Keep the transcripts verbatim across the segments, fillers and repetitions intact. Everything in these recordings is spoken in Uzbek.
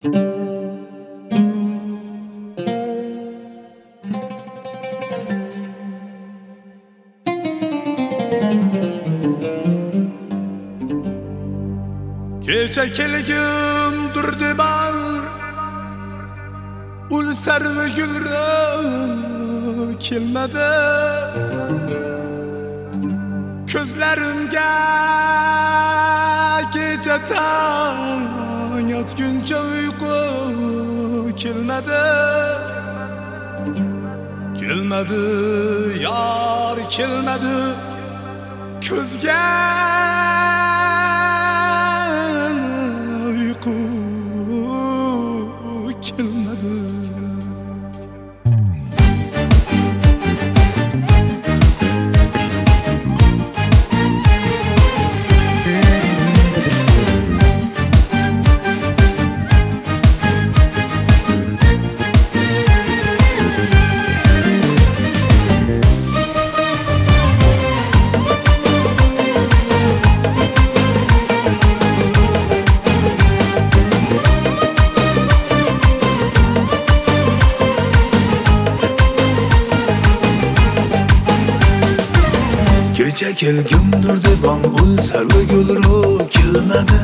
Kecha kelgim durdi bal ul sarvi gulra kelmadi ko'zlarimga kecha tong yotguncha uyqu kelmadi kelmadi yar kelmadi ko'zga uyqu kelmadi. Kecha kelgim durdi bambul sarvi gulru kelmadi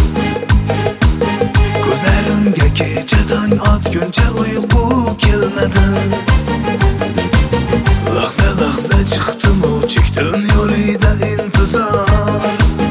ko'zlarimga kecha dong otguncha uyqu kelmadi. Lahza lahza chiqdim u chekdim yo'lida intizor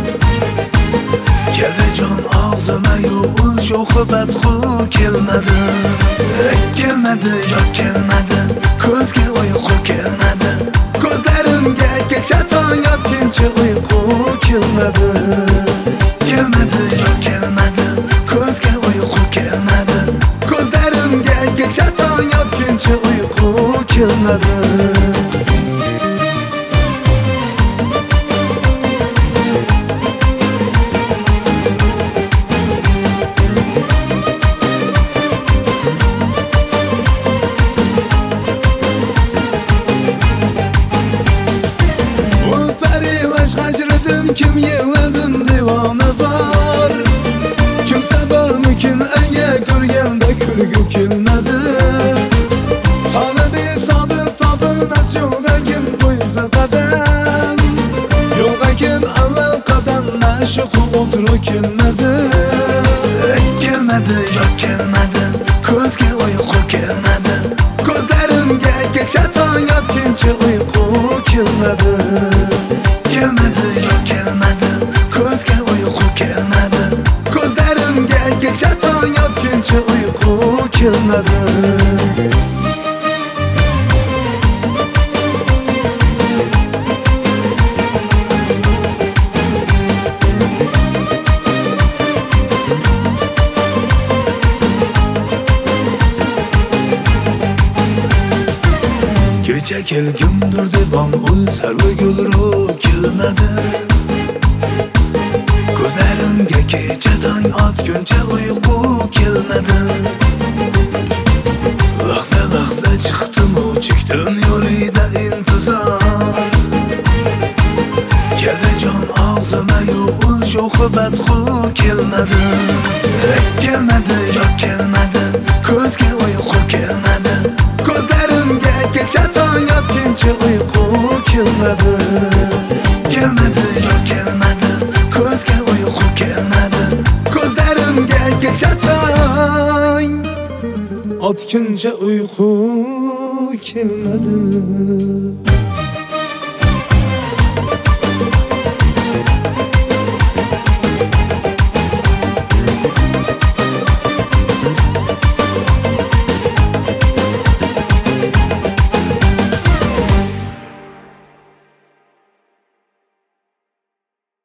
keldi jon og'zima yo'l sho'xi badxu kelmadi kelmadi yo'q kelmadi ko'zga uyqu kelmadi ko'zlarimga kecha tong yotguncha uyqu kelmadi kelmadi yo'q kelmadi ko'zga uyqu kelmadi ko'zlarimga kecha tong yotguncha uyqu kelmadi. Kim yig'ladim devona bor kimsa bormikin anga ko'rganda kulgu kelmadi hali besobit topilmas yo'lga kim qo'ysa qadam yo'lga kim avval qadam nashiqu o'tiru kelmadi kelmadi yo'q kelmadi ko'zga uyqu kelmadi ko'zlarimga kecha tong yotguncha uyqu kelmadi kelmadi yo'q kelmadi ko'zga uyqu kelmadi ko'zlarimga kecha tong yotguncha uyqu kelmadi. Kecha kelgim durdi bambul sarvi gulru kelmadi ko'zlarimga kecha dong otguncha uyqu kelmadi. Lahza lahza chiqdim u chekdim yo'lida intizor keldi jon og'zima yo'l sho'xi badxu kelmadi kelmadi yo'q kelmadi ko'zga uyqu kelmadi ko'zlarimga kecha tong yotguncha uyqu kelmadi kelmadi yo'q kelmadi ko'zga uyqu kelmadi ko'zlarimga kecha tong otguncha uyqu kelmadi.